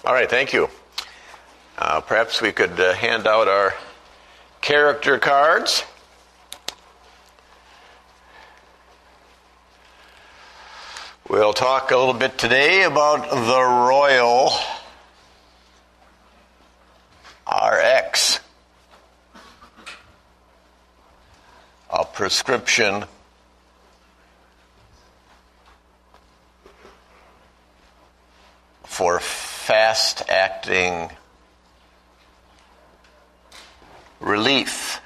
All right, thank you. Perhaps we could hand out our character cards. We'll talk a little bit today about the Royal RX, a prescription for fast-acting relief.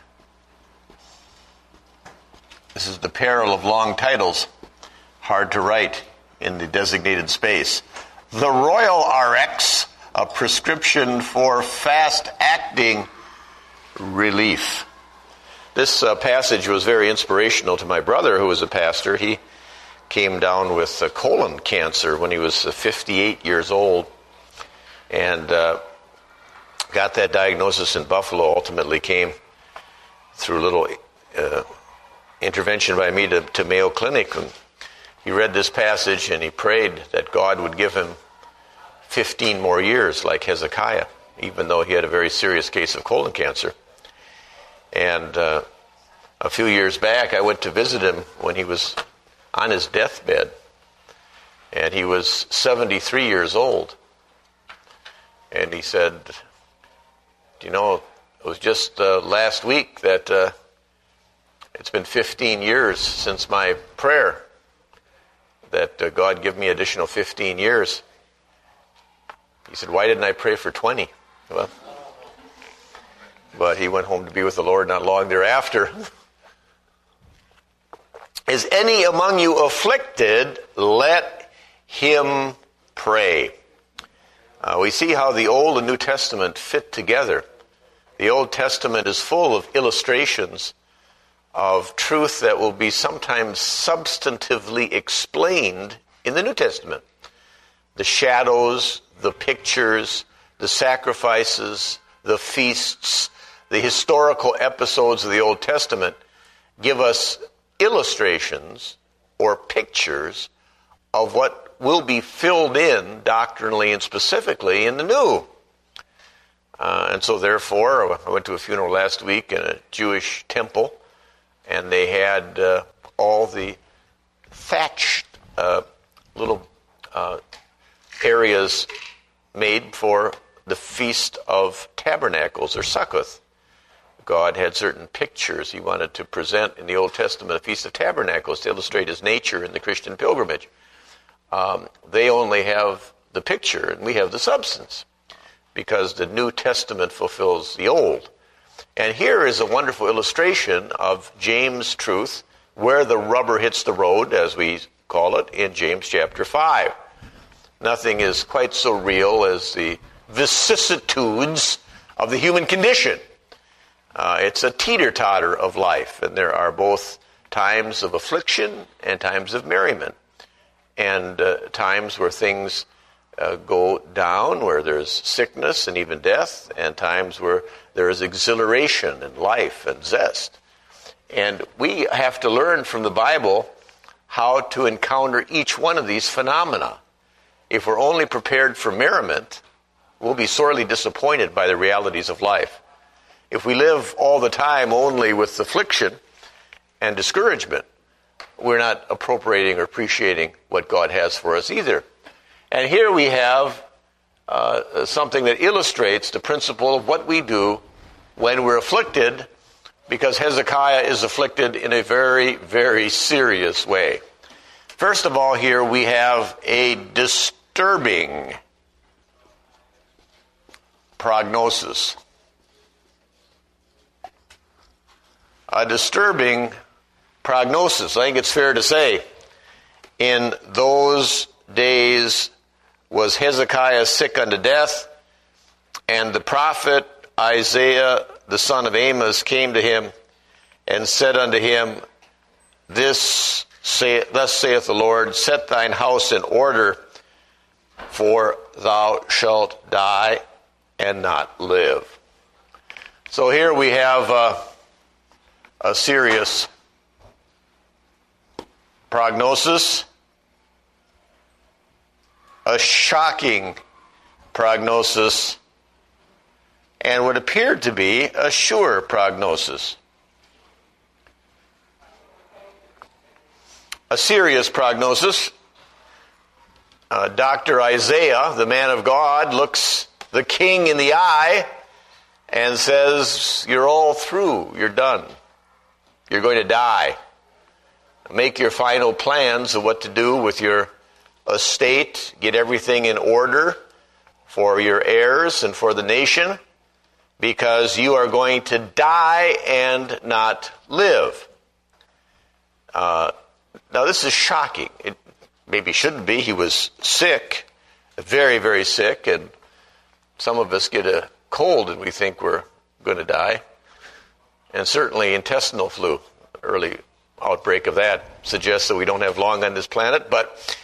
This is the peril of long titles, hard to write in the designated space. The Royal RX, a prescription for fast-acting relief. This passage was very inspirational to my brother, who was a pastor. He came down with colon cancer when he was 58 years old and got that diagnosis in Buffalo. Ultimately came through a little intervention by me to Mayo Clinic. And he read this passage and he prayed that God would give him 15 more years like Hezekiah, even though he had a very serious case of colon cancer. And a few years back, I went to visit him when he was on his deathbed, and he was 73 years old. And he said, you know, it was just last week that it's been 15 years since my prayer that God give me additional 15 years. He said, why didn't I pray for 20? Well, but he went home to be with the Lord not long thereafter. Is any among you afflicted? Let him pray. We see how the Old and New Testament fit together. The Old Testament is full of illustrations of truth that will be sometimes substantively explained in the New Testament. The shadows, the pictures, the sacrifices, the feasts, the historical episodes of the Old Testament give us illustrations or pictures of what will be filled in doctrinally and specifically in the New. And so therefore, I went to a funeral last week in a Jewish temple, and they had all the thatched little areas made for the Feast of Tabernacles, or Succoth. God had certain pictures he wanted to present in the Old Testament, the Feast of Tabernacles, to illustrate his nature in the Christian pilgrimage. They only have the picture, and we have the substance, because the New Testament fulfills the Old. And here is a wonderful illustration of James' truth, where the rubber hits the road, as we call it, in James chapter 5. Nothing is quite so real as the vicissitudes of the human condition. It's a teeter-totter of life, and there are both times of affliction and times of merriment, and times where things go down, where there's sickness and even death, and times where there is exhilaration and life and zest. And we have to learn from the Bible how to encounter each one of these phenomena. If we're only prepared for merriment, we'll be sorely disappointed by the realities of life. If we live all the time only with affliction and discouragement, we're not appropriating or appreciating what God has for us either. And here we have something that illustrates the principle of what we do when we're afflicted, because Hezekiah is afflicted in a very, very serious way. First of all, here we have a disturbing prognosis. A disturbing prognosis. I think it's fair to say, in those days was Hezekiah sick unto death, and the prophet Isaiah, the son of Amos, came to him and said unto him, thus saith the Lord, set thine house in order, for thou shalt die and not live. So here we have a serious prognosis, a shocking prognosis and what appeared to be a sure prognosis. A serious prognosis. Dr. Isaiah, the man of God, looks the king in the eye and says, "You're all through. You're done. You're going to die. Make your final plans of what to do with your estate. Get everything in order for your heirs and for the nation, because you are going to die and not live." Now, this is shocking. It maybe shouldn't be. He was sick, very, very sick, and some of us get a cold and we think we're going to die. And certainly intestinal flu, early outbreak of that, suggests that we don't have long on this planet. But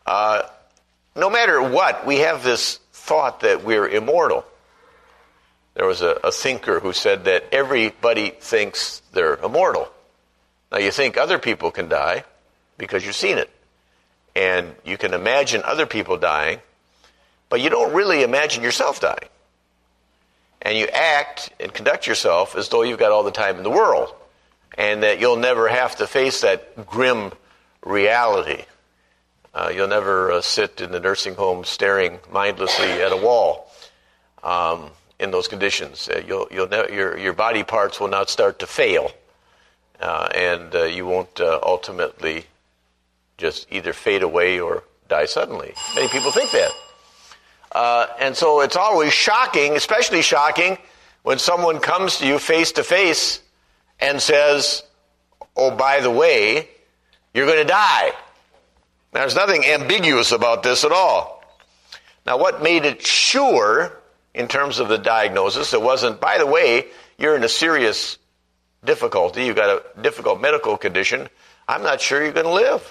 no matter what, we have this thought that we're immortal. There was a thinker who said that everybody thinks they're immortal. Now, you think other people can die because you've seen it. And you can imagine other people dying, but you don't really imagine yourself dying. And you act and conduct yourself as though you've got all the time in the world, and that you'll never have to face that grim reality. You'll never sit in the nursing home staring mindlessly at a wall in those conditions. Your body parts will not start to fail, and you won't ultimately just either fade away or die suddenly. Many people think that. And so it's always shocking, especially shocking, when someone comes to you face to face and says, "Oh, by the way, you're going to die." Now, there's nothing ambiguous about this at all. Now, what made it sure in terms of the diagnosis? It wasn't, "By the way, you're in a serious difficulty. You've got a difficult medical condition. I'm not sure you're going to live.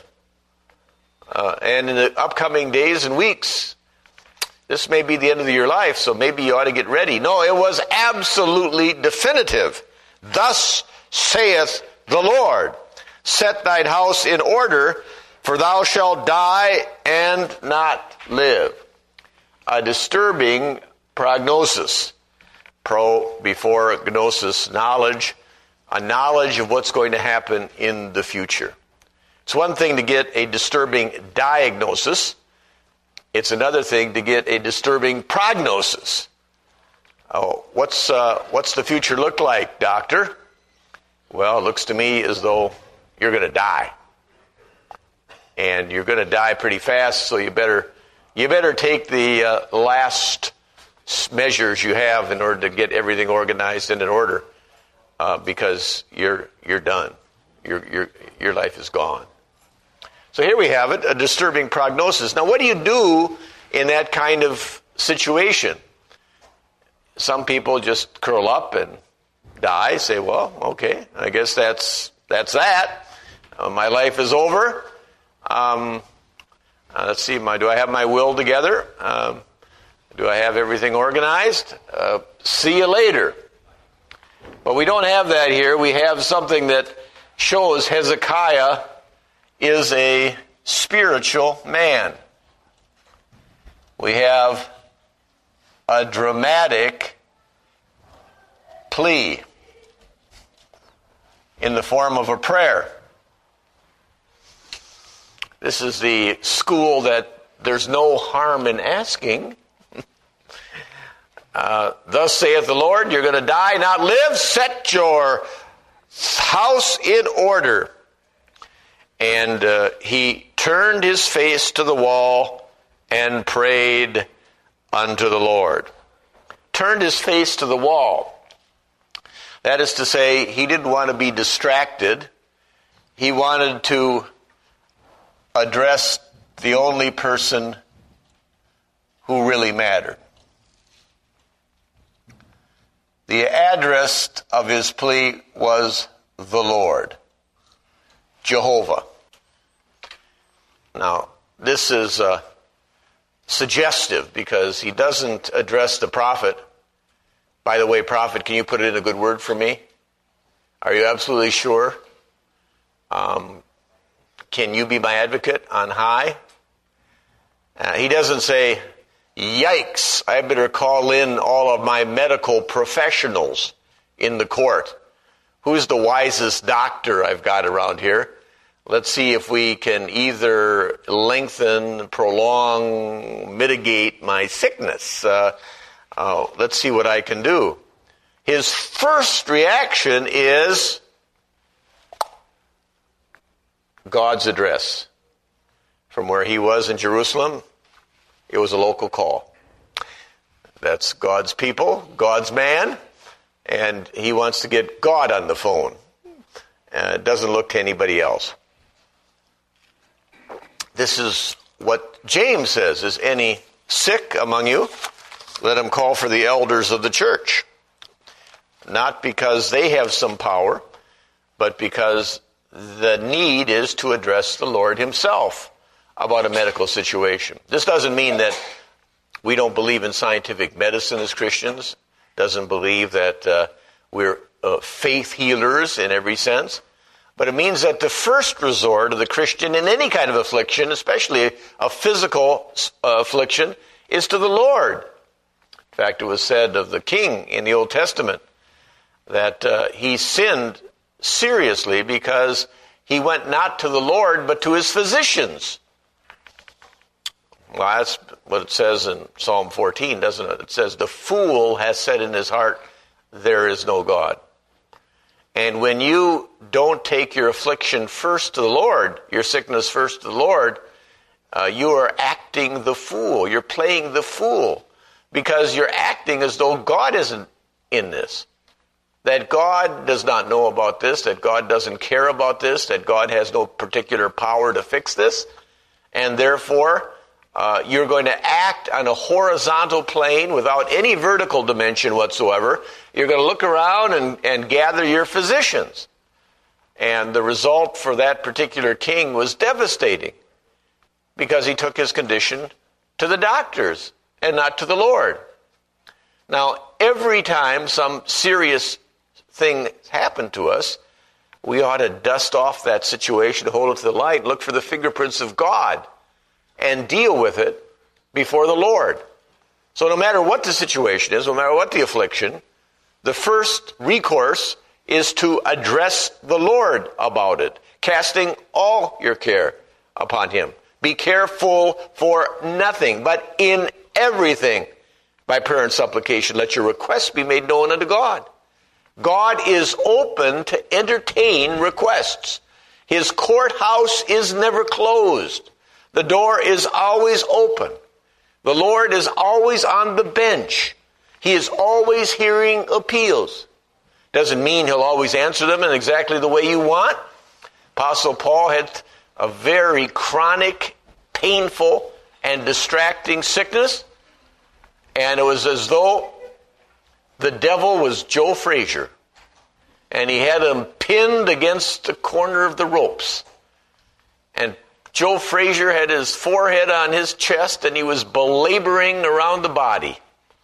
And in the upcoming days and weeks, this may be the end of your life, so maybe you ought to get ready." No, it was absolutely definitive. "Thus saith the Lord, set thine house in order, for thou shalt die and not live." A disturbing prognosis. Before gnosis, knowledge, a knowledge of what's going to happen in the future. It's one thing to get a disturbing diagnosis. It's another thing to get a disturbing prognosis. Oh, what's the future look like, doctor? Well, it looks to me as though you're going to die. And you're going to die pretty fast, so you better take the last measures you have in order to get everything organized and in order, because you're done. Your life is gone. So here we have it, a disturbing prognosis. Now, what do you do in that kind of situation? Some people just curl up and die, say, "Well, okay, I guess that's that. My life is over. Let's see, do I have my will together? Do I have everything organized? See you later." But we don't have that here. We have something that shows Hezekiah is a spiritual man. We have a dramatic plea in the form of a prayer. This is the school that there's no harm in asking. "Thus saith the Lord, you're going to die, not live. Set your house in order." And he turned his face to the wall and prayed unto the Lord. Turned his face to the wall. That is to say, he didn't want to be distracted. He wanted to address the only person who really mattered. The address of his plea was the Lord, Jehovah. Now, this is suggestive because he doesn't address the prophet. "By the way, prophet, can you put in a good word for me? Are you absolutely sure? Can you be my advocate on high?" He doesn't say, Yikes, I better call in all of my medical professionals in the court. Who's the wisest doctor I've got around here? Let's see if we can either lengthen, prolong, mitigate my sickness. Let's see what I can do. His first reaction is God's address. From where he was in Jerusalem, it was a local call. That's God's people, God's man, and he wants to get God on the phone. It doesn't look to anybody else. This is what James says, is any sick among you, let him call for the elders of the church. Not because they have some power, but because the need is to address the Lord himself about a medical situation. This doesn't mean that we don't believe in scientific medicine as Christians, doesn't believe that we're faith healers in every sense, but it means that the first resort of the Christian in any kind of affliction, especially a physical affliction, is to the Lord. In fact, it was said of the king in the Old Testament that he sinned seriously because he went not to the Lord but to his physicians. Well, that's what it says in Psalm 14, doesn't it? It says, the fool has said in his heart, there is no God. And when you don't take your affliction first to the Lord, your sickness first to the Lord, you are acting the fool. You're playing the fool because you're acting as though God isn't in this. That God does not know about this, that God doesn't care about this, that God has no particular power to fix this, and therefore you're going to act on a horizontal plane without any vertical dimension whatsoever. You're going to look around and gather your physicians. And the result for that particular king was devastating because he took his condition to the doctors and not to the Lord. Now, every time some serious thing happened to us, we ought to dust off that situation, hold it to the light, look for the fingerprints of God, and deal with it before the Lord. So no matter what the situation is, no matter what the affliction, the first recourse is to address the Lord about it, casting all your care upon him. Be careful for nothing, but in everything, by prayer and supplication, let your requests be made known unto God. God is open to entertain requests. His courthouse is never closed. The door is always open. The Lord is always on the bench. He is always hearing appeals. Doesn't mean he'll always answer them in exactly the way you want. Apostle Paul had a very chronic, painful, and distracting sickness. And it was as though the devil was Joe Frazier. And he had him pinned against the corner of the ropes. And Joe Frazier had his forehead on his chest and he was belaboring around the body.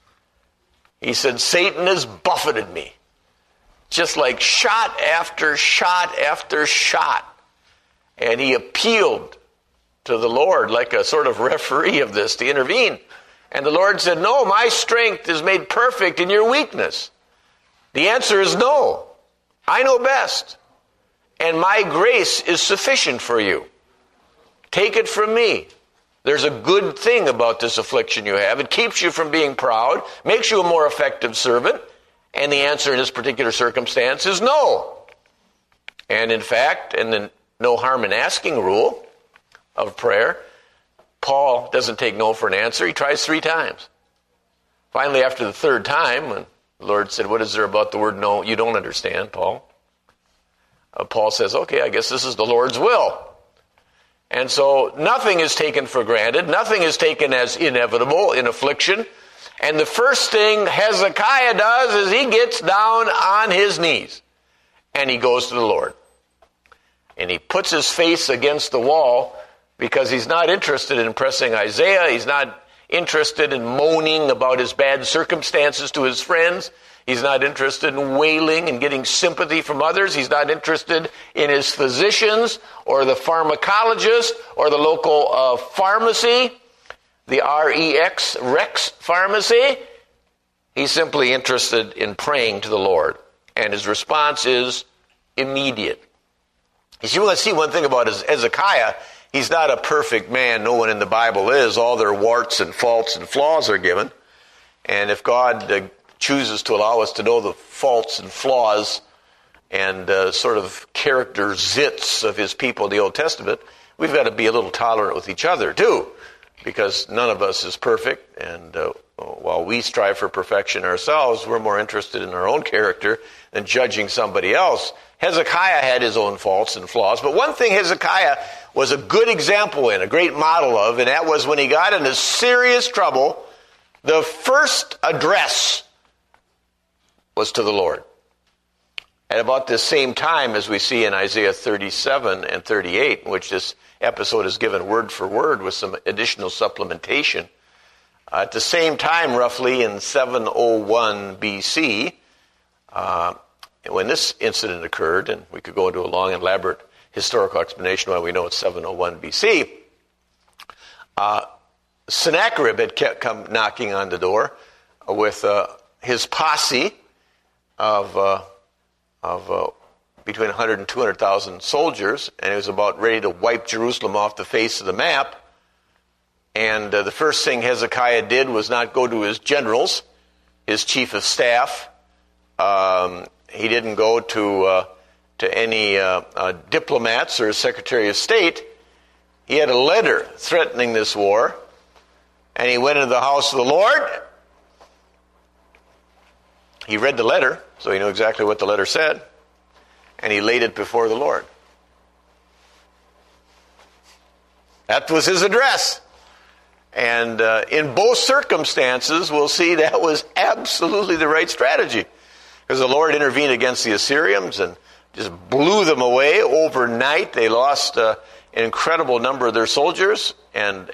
He said, Satan has buffeted me. Just like shot after shot after shot. And he appealed to the Lord like a sort of referee of this to intervene. And the Lord said, no, my strength is made perfect in your weakness. The answer is no. I know best. And my grace is sufficient for you. Take it from me. There's a good thing about this affliction you have. It keeps you from being proud, makes you a more effective servant, and the answer in this particular circumstance is no. And in fact, in the no harm in asking rule of prayer, Paul doesn't take no for an answer. He tries 3 times. Finally, after the 3rd time, when the Lord said, what is there about the word no you don't understand, Paul? Paul says, okay, I guess this is the Lord's will. And so nothing is taken for granted. Nothing is taken as inevitable in affliction. And the first thing Hezekiah does is he gets down on his knees and he goes to the Lord. And he puts his face against the wall because he's not interested in impressing Isaiah. He's not interested in moaning about his bad circumstances to his friends. He's not interested in wailing and getting sympathy from others. He's not interested in his physicians or the pharmacologist or the local pharmacy. the R-E-X, Rex pharmacy. He's simply interested in praying to the Lord. And his response is immediate. You want to see one thing about Hezekiah. He's not a perfect man. No one in the Bible is. All their warts and faults and flaws are given. And if God chooses to allow us to know the faults and flaws and sort of character zits of his people in the Old Testament, we've got to be a little tolerant with each other too, because none of us is perfect. And while we strive for perfection ourselves, we're more interested in our own character than judging somebody else. Hezekiah had his own faults and flaws, but one thing Hezekiah was a good example in, a great model of, and that was when he got into serious trouble, the first address was to the Lord. At about the same time as we see in Isaiah 37 and 38, in which this episode is given word for word with some additional supplementation, at the same time, roughly in 701 BC, when this incident occurred, and we could go into a long, elaborate historical explanation why we know it's 701 BC, Sennacherib had come knocking on the door with his posse of between 100 and 200,000 soldiers, and he was about ready to wipe Jerusalem off the face of the map. And the first thing Hezekiah did was not go to his generals, his chief of staff. He didn't go to any diplomats or secretary of state. He had a letter threatening this war, and he went into the house of the Lord. He read the letter, so he knew exactly what the letter said, and he laid it before the Lord. That was his address. And in both circumstances, we'll see that was absolutely the right strategy. Because the Lord intervened against the Assyrians and just blew them away overnight. They lost an incredible number of their soldiers, and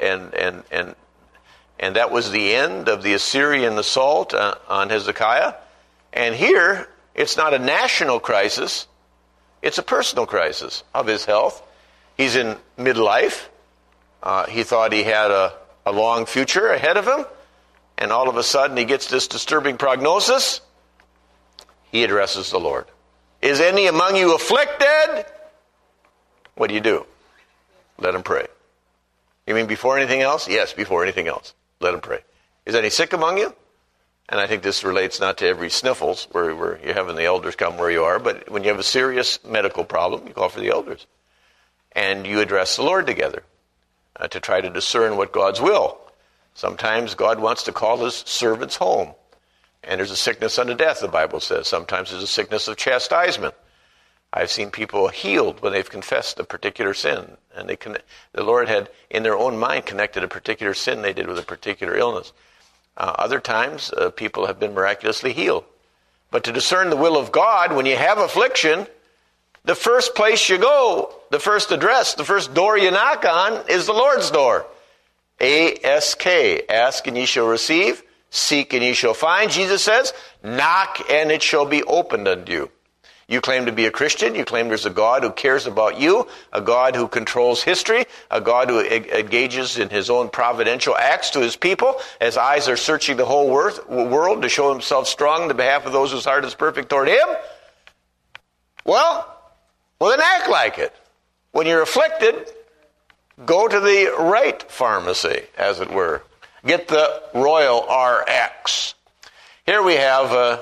that was the end of the Assyrian assault on Hezekiah. And here, it's not a national crisis, it's a personal crisis of his health. He's in midlife. He thought he had a long future ahead of him, and all of a sudden he gets this disturbing prognosis. He addresses the Lord. Is any among you afflicted? What do? Let him pray. You mean before anything else? Yes, before anything else. Let him pray. Is any sick among you? And I think this relates not to every sniffles, where you're having the elders come where you are, but when you have a serious medical problem, you call for the elders. And you address the Lord together to try to discern what God's will. Sometimes God wants to call his servants home. And there's a sickness unto death, the Bible says. Sometimes there's a sickness of chastisement. I've seen people healed when they've confessed a particular sin. And the Lord had, in their own mind, connected a particular sin they did with a particular illness. Other times, people have been miraculously healed. But to discern the will of God, when you have affliction, the first place you go, the first address, the first door you knock on is the Lord's door. A-S-K, ask and ye shall receive, seek and ye shall find. Jesus says, knock and it shall be opened unto you. You claim to be a Christian. You claim there's a God who cares about you, a God who controls history, a God who engages in his own providential acts to his people. His eyes are searching the whole world to show himself strong on the behalf of those whose heart is perfect toward him. Well, then act like it. When you're afflicted, go to the right pharmacy, as it were. Get the Royal RX. Here we have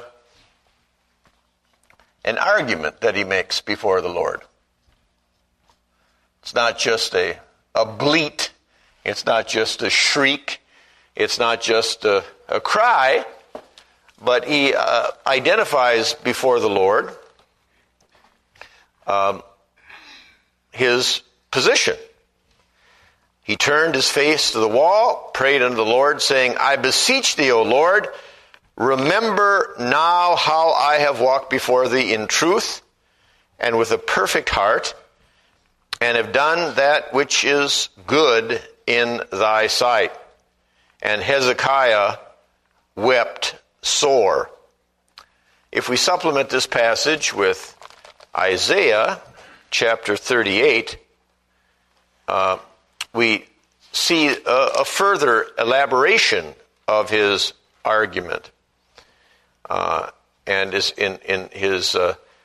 an argument that he makes before the Lord. It's not just a bleat. It's not just a shriek. It's not just a cry. But he identifies before the Lord his position. He turned his face to the wall, prayed unto the Lord, saying, I beseech thee, O Lord, remember now how I have walked before thee in truth and with a perfect heart, and have done that which is good in thy sight. And Hezekiah wept sore. If we supplement this passage with Isaiah chapter 38, we see a further elaboration of his argument. And is in his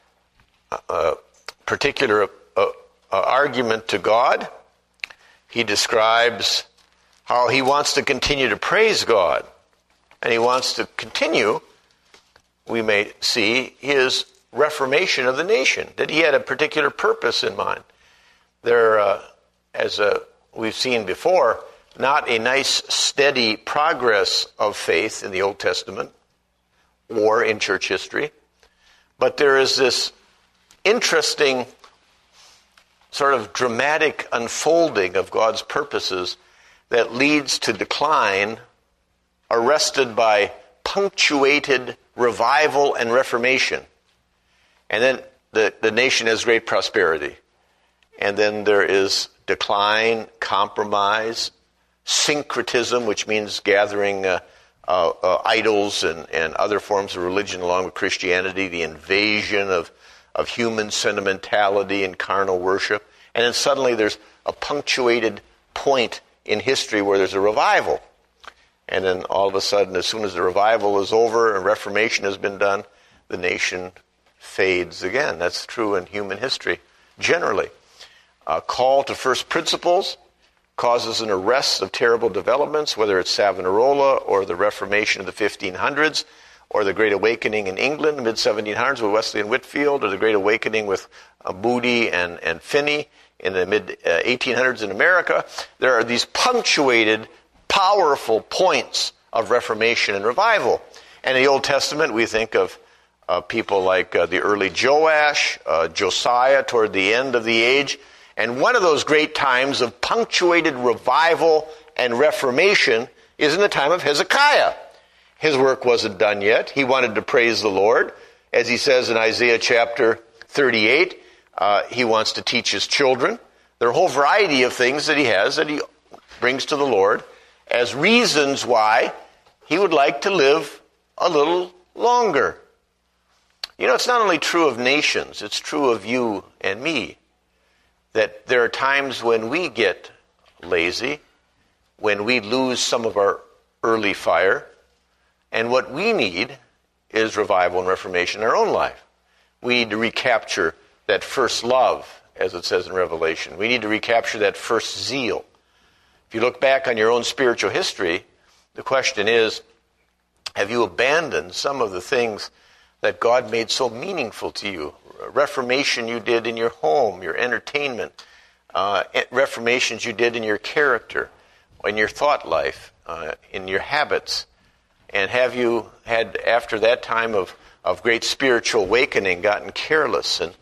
particular argument to God, he describes how he wants to continue to praise God. And he wants to continue, we may see, his reformation of the nation, that he had a particular purpose in mind. There, as we've seen before, not a nice, steady progress of faith in the Old Testament or in church history, but there is this interesting sort of dramatic unfolding of God's purposes that leads to decline, arrested by punctuated revival and reformation. And then the nation has great prosperity. And then there is decline, compromise, syncretism, which means gathering idols and other forms of religion along with Christianity, the invasion of human sentimentality and carnal worship. And then suddenly there's a punctuated point in history where there's a revival. And then all of a sudden, as soon as the revival is over and reformation has been done, the nation fades again. That's true in human history, generally. A call to first principles causes an arrest of terrible developments, whether it's Savonarola or the Reformation of the 1500s, or the Great Awakening in England, the mid-1700s with Wesley and Whitefield, or the Great Awakening with Moody and Finney in the mid-1800s in America. There are these punctuated, powerful points of reformation and revival. And in the Old Testament, we think of people like the early Joash, Josiah toward the end of the age. And one of those great times of punctuated revival and reformation is in the time of Hezekiah. His work wasn't done yet. He wanted to praise the Lord. As he says in Isaiah chapter 38, he wants to teach his children. There are a whole variety of things that he has that he brings to the Lord as reasons why he would like to live a little longer. You know, it's not only true of nations, it's true of you and me, that there are times when we get lazy, when we lose some of our early fire, and what we need is revival and reformation in our own life. We need to recapture that first love, as it says in Revelation. We need to recapture that first zeal. If you look back on your own spiritual history, the question is, have you abandoned some of the things that God made so meaningful to you? Reformation you did in your home, your entertainment, reformations you did in your character, in your thought life, in your habits. And have you had, after that time of great spiritual awakening, gotten careless and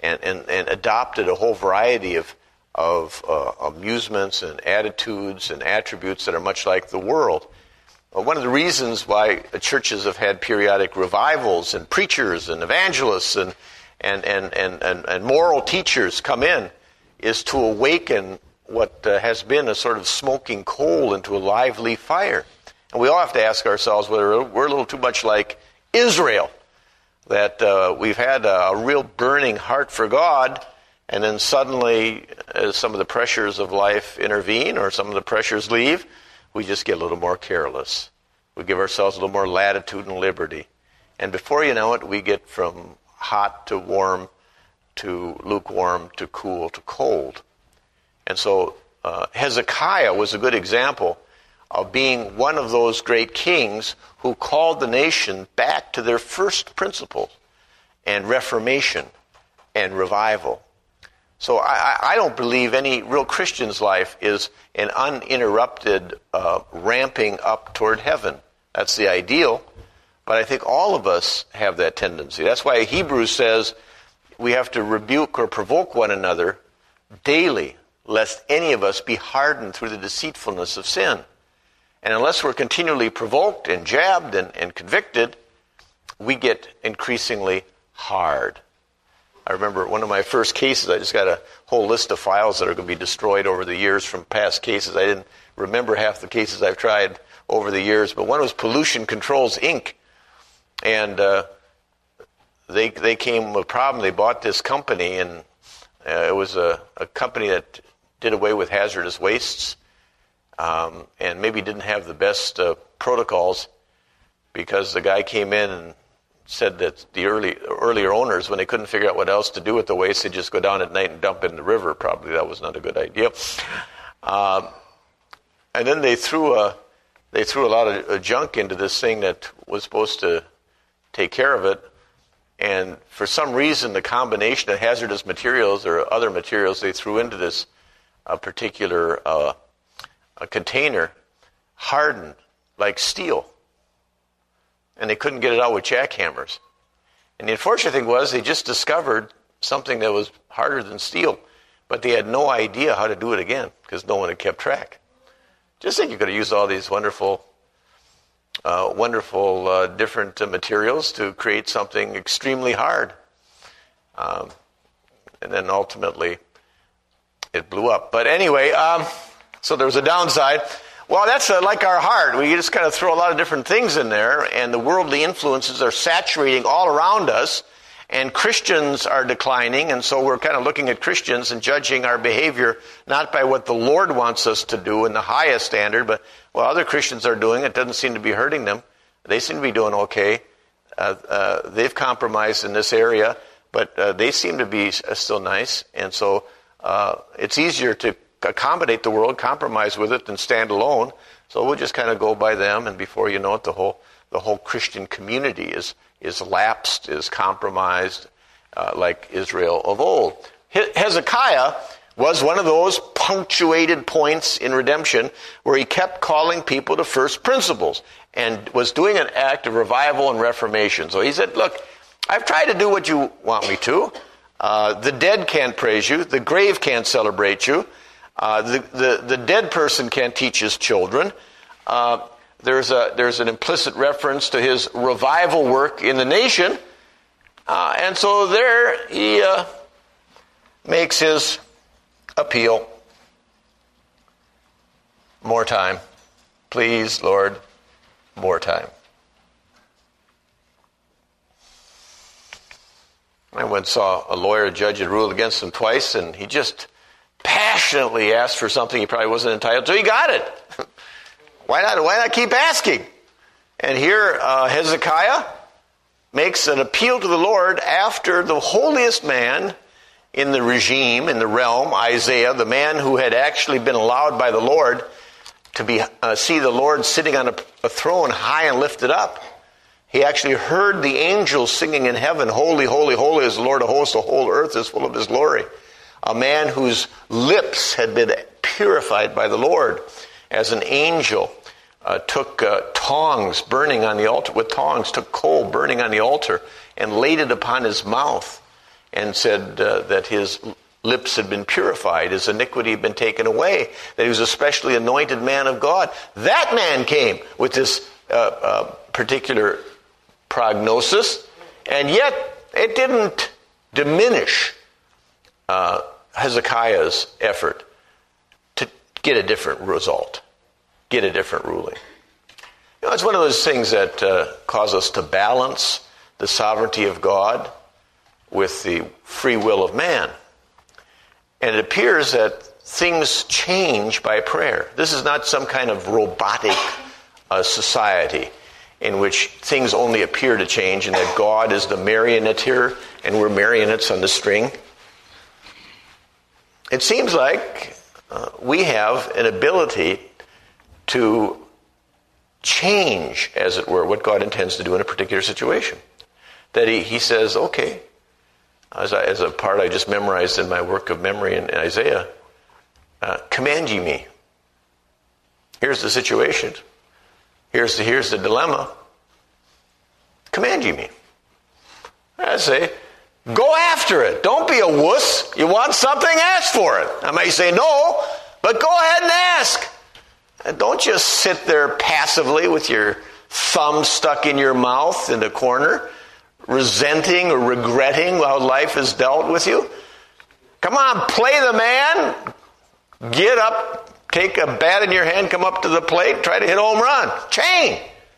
adopted a whole variety of amusements and attitudes and attributes that are much like the world? Well, one of the reasons why churches have had periodic revivals and preachers and evangelists and moral teachers come in is to awaken what has been a sort of smoking coal into a lively fire. And we all have to ask ourselves whether we're a little too much like Israel, that we've had a real burning heart for God, and then suddenly as some of the pressures of life intervene or some of the pressures leave, we just get a little more careless. We give ourselves a little more latitude and liberty. And before you know it, we get from hot to warm to lukewarm to cool to cold. And so Hezekiah was a good example of being one of those great kings who called the nation back to their first principles and reformation and revival. So I don't believe any real Christian's life is an uninterrupted ramping up toward heaven. That's the ideal. But I think all of us have that tendency. That's why Hebrews says we have to rebuke or provoke one another daily, lest any of us be hardened through the deceitfulness of sin. And unless we're continually provoked and jabbed and convicted, we get increasingly hard. I remember one of my first cases, I just got a whole list of files that are going to be destroyed over the years from past cases. I didn't remember half the cases I've tried over the years, but one was Pollution Controls, Inc. And they came with a problem. They bought this company, and it was a company that did away with hazardous wastes. and maybe didn't have the best protocols, because the guy came in and said that the earlier owners, when they couldn't figure out what else to do with the waste, they'd just go down at night and dump it in the river. Probably that was not a good idea. And then they threw a lot of junk into this thing that was supposed to take care of it. And for some reason, the combination of hazardous materials or other materials they threw into this particular container hardened like steel. And they couldn't get it out with jackhammers. And the unfortunate thing was they just discovered something that was harder than steel, but they had no idea how to do it again because no one had kept track. Just think you could have used all these wonderful different materials to create something extremely hard. And then ultimately it blew up. But anyway, so there was a downside. Well, that's like our heart. We just kind of throw a lot of different things in there, and the worldly influences are saturating all around us, and Christians are declining, and so we're kind of looking at Christians and judging our behavior not by what the Lord wants us to do in the highest standard, but what other Christians are doing. It doesn't seem to be hurting them. They seem to be doing okay. They've compromised in this area, but they seem to be still nice, and so it's easier to accommodate the world, compromise with it, than stand alone. So we'll just kind of go by them, and before you know it, the whole Christian community is lapsed, is compromised, like Israel of old. Hezekiah was one of those punctuated points in redemption where he kept calling people to first principles and was doing an act of revival and reformation. So he said, look, I've tried to do what you want me to. The dead can't praise you. The grave can't celebrate you. The dead person can't teach his children. There's an implicit reference to his revival work in the nation. And so there he makes his appeal. More time. Please, Lord, more time. I once saw a lawyer, a judge had ruled against him twice, and he just passionately asked for something he probably wasn't entitled to. He got it. Why not keep asking? And here Hezekiah makes an appeal to the Lord after the holiest man in the regime, in the realm, Isaiah, the man who had actually been allowed by the Lord to see the Lord sitting on a throne high and lifted up. He actually heard the angels singing in heaven, holy, holy, holy is the Lord of hosts, the whole earth is full of his glory. A man whose lips had been purified by the Lord, as an angel took tongs burning on the altar, took coal burning on the altar and laid it upon his mouth and said that his lips had been purified, his iniquity had been taken away, that he was a specially anointed man of God. That man came with this particular prognosis, and yet it didn't diminish Hezekiah's effort to get a different result, get a different ruling. It's one of those things that cause us to balance the sovereignty of God with the free will of man. And it appears that things change by prayer. This is not some kind of robotic society in which things only appear to change and that God is the marionetteer and we're marionettes on the string. It seems like we have an ability to change, as it were, what God intends to do in a particular situation. That he says, okay, as a part I just memorized in my work of memory in Isaiah, command ye me. Here's the situation. Here's the dilemma. Command ye me. I say, go after it. Don't be a wuss. You want something, ask for it. I may say no, but go ahead and ask. And don't just sit there passively with your thumb stuck in your mouth in the corner, resenting or regretting how life has dealt with you. Come on, play the man. Get up, take a bat in your hand, come up to the plate, try to hit a home run. Chain.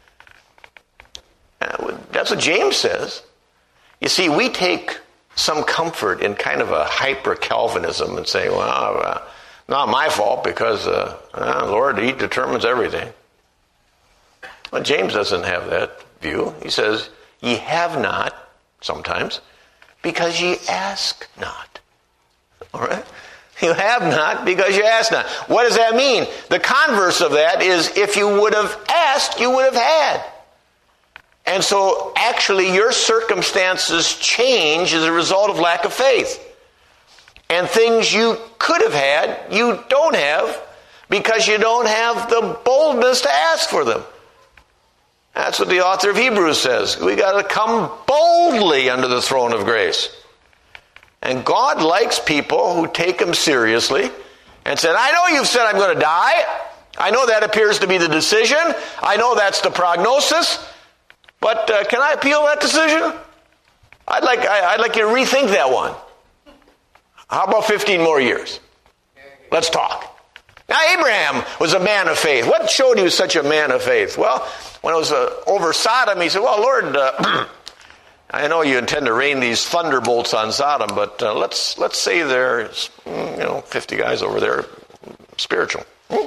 That's what James says. You see, we take some comfort in kind of a hyper-Calvinism and say, well, Not my fault because, Lord, he determines everything. But James doesn't have that view. He says, ye have not, sometimes, because ye ask not. All right? You have not because you ask not. What does that mean? The converse of that is if you would have asked, you would have had. And so actually your circumstances change as a result of lack of faith. And things you could have had, you don't have because you don't have the boldness to ask for them. That's what the author of Hebrews says. We got to come boldly under the throne of grace. And God likes people who take him seriously and said, I know you've said I'm going to die. I know that appears to be the decision. I know that's the prognosis. But can I appeal that decision? I'd like you to rethink that one. How about 15 more years? Let's talk. Now, Abraham was a man of faith. What showed he was such a man of faith? Well, when it was over Sodom, he said, well, Lord, I know you intend to rain these thunderbolts on Sodom, but let's say there's 50 guys over there, spiritual.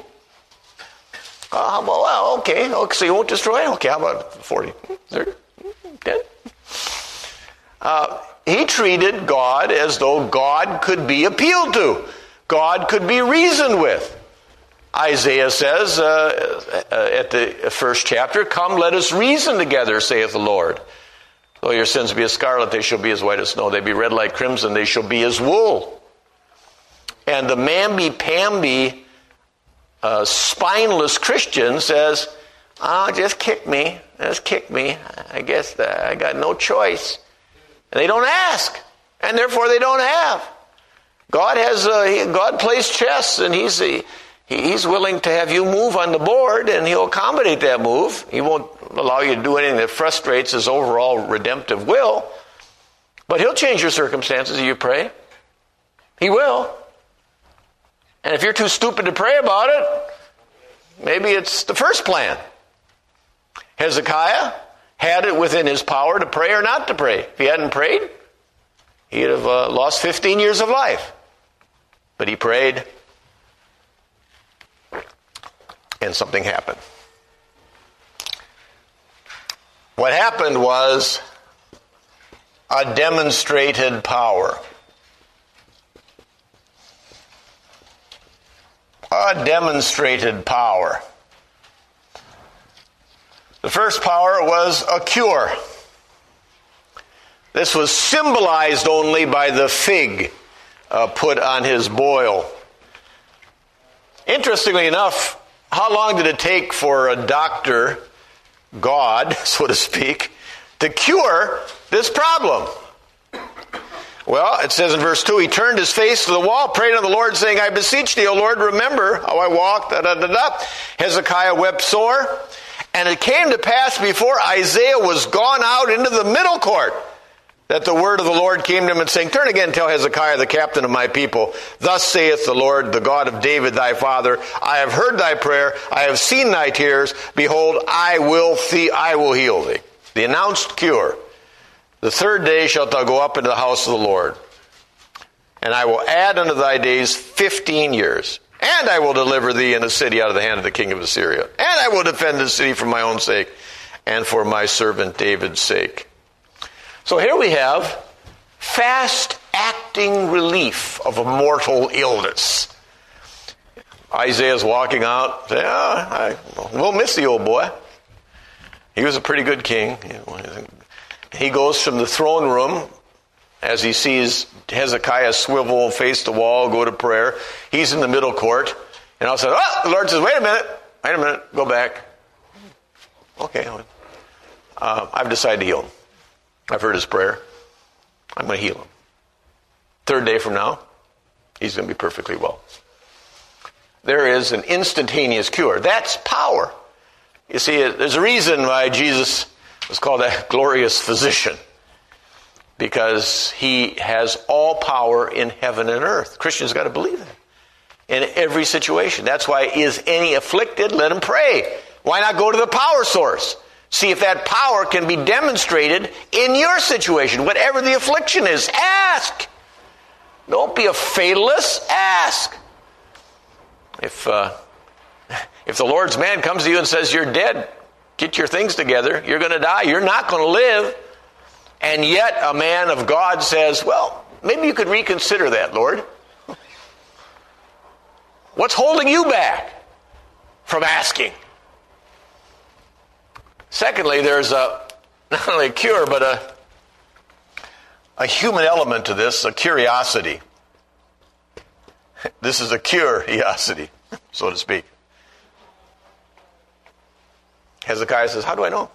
Well, okay, so you won't destroy it? Okay, how about 40? 30? 10? He treated God as though God could be appealed to. God could be reasoned with. Isaiah says at the first chapter, come, let us reason together, saith the Lord. Though your sins be as scarlet, they shall be as white as snow. They be red like crimson, they shall be as wool. And the mamby-pamby, spineless Christian says, just kick me. Just kick me. I guess I got no choice. And they don't ask. And therefore they don't have. God plays chess, and He's willing to have you move on the board, and he'll accommodate that move. He won't allow you to do anything that frustrates his overall redemptive will. But he'll change your circumstances if you pray. He will. And if you're too stupid to pray about it, maybe it's the first plan. Hezekiah had it within his power to pray or not to pray. If he hadn't prayed, he'd have lost 15 years of life. But he prayed. And something happened. What happened was a demonstrated power. A demonstrated power. The first power was a cure. This was symbolized only by the fig put on his boil. Interestingly enough, how long did it take for a doctor, God, so to speak, to cure this problem? Well, it says in verse 2, he turned his face to the wall, prayed unto the Lord, saying, I beseech thee, O Lord, remember how I walked. Hezekiah wept sore. And it came to pass before Isaiah was gone out into the middle court, that the word of the Lord came to him and saying, turn again and tell Hezekiah, the captain of my people, thus saith the Lord, the God of David thy father, I have heard thy prayer, I have seen thy tears, behold, I will heal thee. The announced cure. The third day shalt thou go up into the house of the Lord, and I will add unto thy days 15 years, and I will deliver thee in a city out of the hand of the king of Assyria, and I will defend the city for my own sake, and for my servant David's sake. So here we have fast-acting relief of a mortal illness. Isaiah's walking out, we'll miss the old boy. He was a pretty good king. He goes from the throne room as he sees Hezekiah swivel, face the wall, go to prayer. He's in the middle court. And all of a sudden, the Lord says, wait a minute, go back. Okay, I've decided to heal him. I've heard his prayer. I'm going to heal him. Third day from now, he's going to be perfectly well. There is an instantaneous cure. That's power. You see, there's a reason why Jesus was called a glorious physician. Because he has all power in heaven and earth. Christians got to believe that. In every situation. That's why, is any afflicted? Let him pray. Why not go to the power source? See if that power can be demonstrated in your situation. Whatever the affliction is, ask. Don't be a fatalist. Ask. If the Lord's man comes to you and says, you're dead, get your things together, you're going to die, you're not going to live, and yet a man of God says, well, maybe you could reconsider that, Lord. What's holding you back from asking? Secondly, there's not only a cure, but a human element to this, a curiosity. This is a curiosity, so to speak. Hezekiah says, how do I know?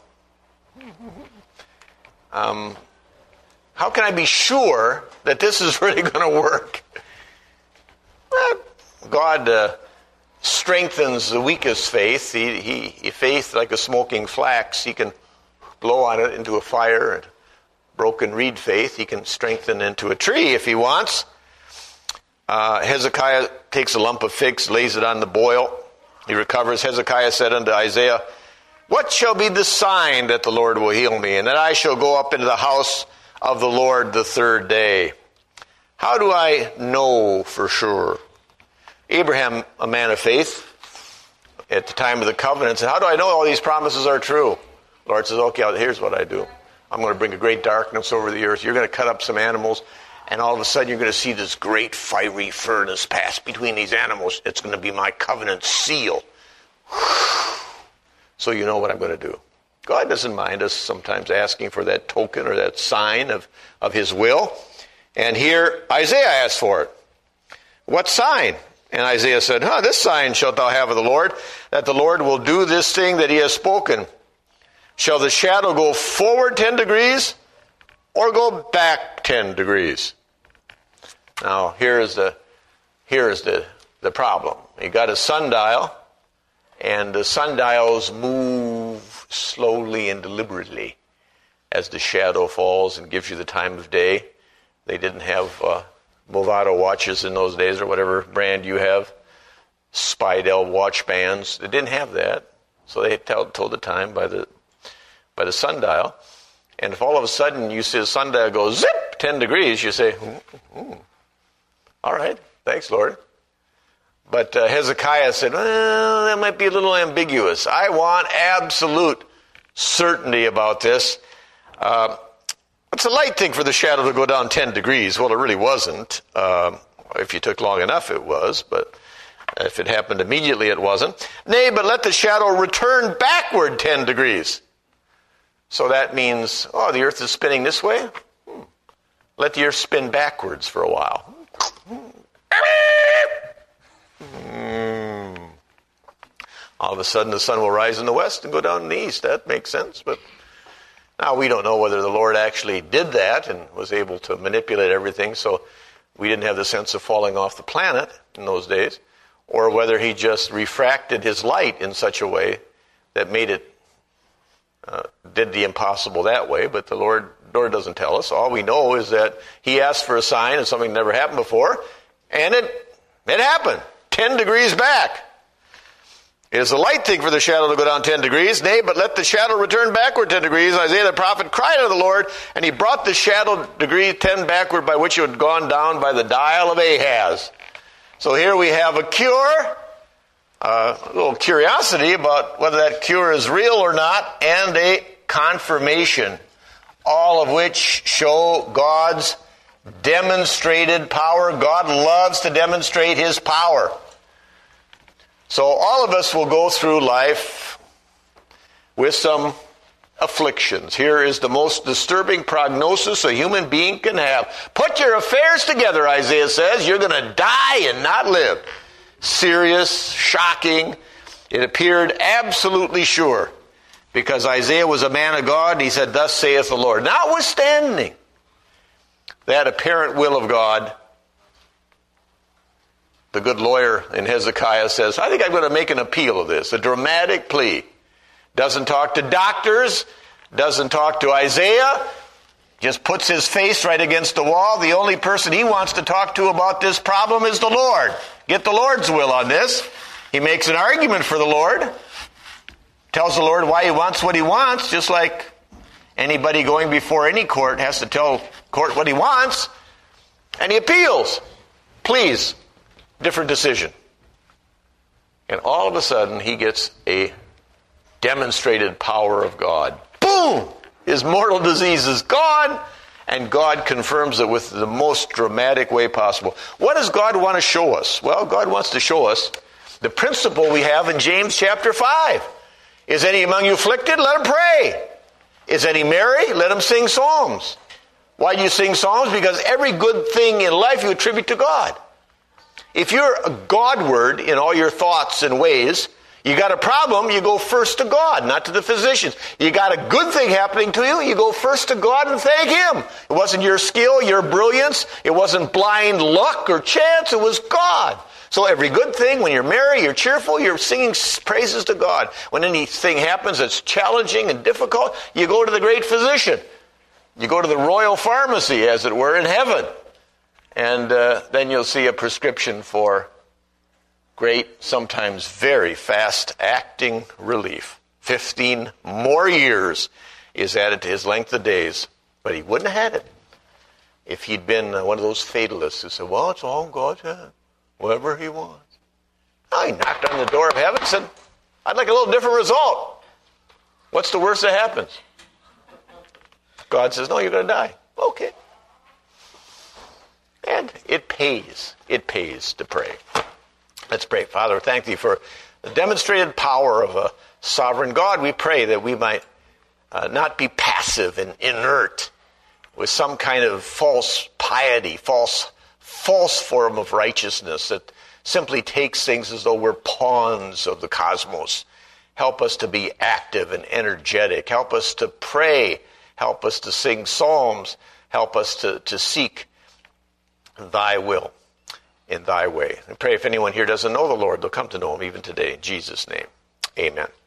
How can I be sure that this is really going to work? Well, God strengthens the weakest faith. He faith like a smoking flax. He can blow on it into a fire. And broken reed faith, he can strengthen into a tree if he wants. Hezekiah takes a lump of figs, lays it on the boil. He recovers. Hezekiah said unto Isaiah, what shall be the sign that the Lord will heal me, and that I shall go up into the house of the Lord the third day? How do I know for sure? Abraham, a man of faith, at the time of the covenant, said, how do I know all these promises are true? The Lord says, okay, here's what I do. I'm going to bring a great darkness over the earth. You're going to cut up some animals, and all of a sudden you're going to see this great fiery furnace pass between these animals. It's going to be my covenant seal. So you know what I'm going to do. God doesn't mind us sometimes asking for that token or that sign of his will. And here Isaiah asked for it. What sign? And Isaiah said, this sign shalt thou have of the Lord, that the Lord will do this thing that he has spoken. Shall the shadow go forward 10 degrees or go back 10 degrees? Now, here is the problem. You got a sundial, and the sundials move slowly and deliberately as the shadow falls and gives you the time of day. They didn't have Movado watches in those days, or whatever brand you have, Speidel watch bands. They didn't have that, so they told the time by the sundial. And if all of a sudden you see the sundial go zip 10 degrees, you say, all right, thanks, Lord. But Hezekiah said, well, that might be a little ambiguous. I want absolute certainty about this. It's a light thing for the shadow to go down 10 degrees. Well, it really wasn't. If you took long enough, it was. But if it happened immediately, it wasn't. Nay, but let the shadow return backward 10 degrees. So that means, the earth is spinning this way. Let the earth spin backwards for a while. All of a sudden, the sun will rise in the west and go down in the east. That makes sense, but now we don't know whether the Lord actually did that and was able to manipulate everything, so we didn't have the sense of falling off the planet in those days, or whether he just refracted his light in such a way that made it, did the impossible that way. But the Lord doesn't tell us. All we know is that he asked for a sign of something that never happened before, and it happened 10 degrees back. It is a light thing for the shadow to go down 10 degrees. Nay, but let the shadow return backward 10 degrees. Isaiah the prophet cried unto the Lord, and he brought the shadow degree 10 backward by which it had gone down by the dial of Ahaz. So here we have a cure, a little curiosity about whether that cure is real or not, and a confirmation, all of which show God's demonstrated power. God loves to demonstrate his power. So all of us will go through life with some afflictions. Here is the most disturbing prognosis a human being can have. Put your affairs together, Isaiah says. You're going to die and not live. Serious, shocking. It appeared absolutely sure, because Isaiah was a man of God, and he said, thus saith the Lord. Notwithstanding that apparent will of God, the good lawyer in Hezekiah says, I think I'm going to make an appeal of this, a dramatic plea. Doesn't talk to doctors, doesn't talk to Isaiah, just puts his face right against the wall. The only person he wants to talk to about this problem is the Lord. Get the Lord's will on this. He makes an argument for the Lord, tells the Lord why he wants what he wants, just like anybody going before any court has to tell court what he wants, and he appeals. Please. Different decision. And all of a sudden, he gets a demonstrated power of God. Boom! His mortal disease is gone, and God confirms it with the most dramatic way possible. What does God want to show us? Well, God wants to show us the principle we have in James chapter 5. Is any among you afflicted? Let him pray. Is any merry? Let him sing psalms. Why do you sing psalms? Because every good thing in life you attribute to God. If you're Godward in all your thoughts and ways, you got a problem, you go first to God, not to the physicians. You got a good thing happening to you, you go first to God and thank Him. It wasn't your skill, your brilliance. It wasn't blind luck or chance. It was God. So every good thing, when you're merry, you're cheerful, you're singing praises to God. When anything happens that's challenging and difficult, you go to the great physician. You go to the royal pharmacy, as it were, in heaven. And then you'll see a prescription for great, sometimes very fast-acting relief. 15 more years is added to his length of days. But he wouldn't have had it if he'd been one of those fatalists who said, well, it's all in God's hand. Whatever he wants. Oh, he knocked on the door of heaven and said, I'd like a little different result. What's the worst that happens? God says, no, you're going to die. Okay. And it pays. It pays to pray. Let's pray. Father, thank thee for the demonstrated power of a sovereign God. We pray that we might not be passive and inert with some kind of false piety, false form of righteousness that simply takes things as though we're pawns of the cosmos. Help us to be active and energetic. Help us to pray. Help us to sing psalms. Help us to seek thy will in thy way. And pray if anyone here doesn't know the Lord, they'll come to know him even today. In Jesus' name, amen.